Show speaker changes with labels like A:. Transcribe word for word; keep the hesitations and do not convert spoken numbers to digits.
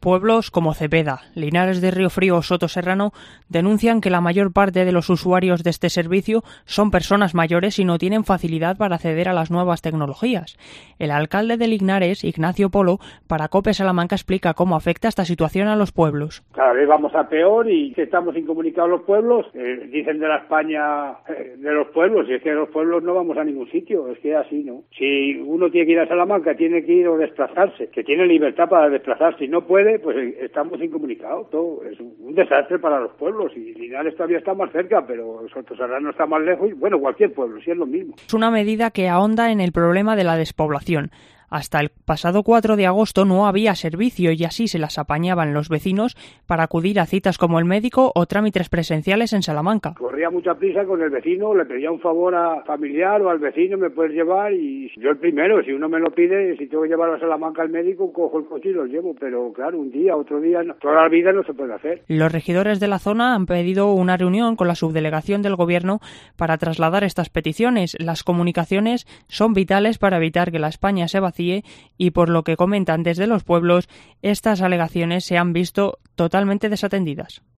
A: Pueblos como Cepeda, Linares de Riofrío o Soto Serrano denuncian que la mayor parte de los usuarios de este servicio son personas mayores y no tienen facilidad para acceder a las nuevas tecnologías. El alcalde de Linares, Ignacio Polo, para COPE Salamanca explica cómo afecta esta situación a los pueblos.
B: Cada vez vamos a peor y que estamos incomunicados los pueblos. Eh, dicen de la España eh, de los pueblos, y es que los pueblos no vamos a ningún sitio, es que así, ¿no? Si uno tiene que ir a Salamanca, tiene que ir o desplazarse, que tiene libertad para desplazarse y no puede, pues estamos incomunicados, todo es un desastre para los pueblos y Linares todavía está más cerca, pero Soto Serrano está más lejos y bueno, cualquier pueblo, sí es lo mismo.
A: Es una medida que ahonda en el problema de la despoblación. Hasta el pasado cuatro de agosto no había servicio y así se las apañaban los vecinos para acudir a citas como el médico o trámites presenciales en Salamanca.
B: Corría mucha prisa con el vecino, le pedía un favor a familiar o al vecino, me puedes llevar, y yo el primero, si uno me lo pide, si tengo que llevarlo a Salamanca al médico, cojo el coche y lo llevo, pero claro, un día, otro día, no, toda la vida no se puede hacer.
A: Los regidores de la zona han pedido una reunión con la subdelegación del gobierno para trasladar estas peticiones. Las comunicaciones son vitales para evitar que la España se vacíe y por lo que comentan desde los pueblos, estas alegaciones se han visto totalmente desatendidas.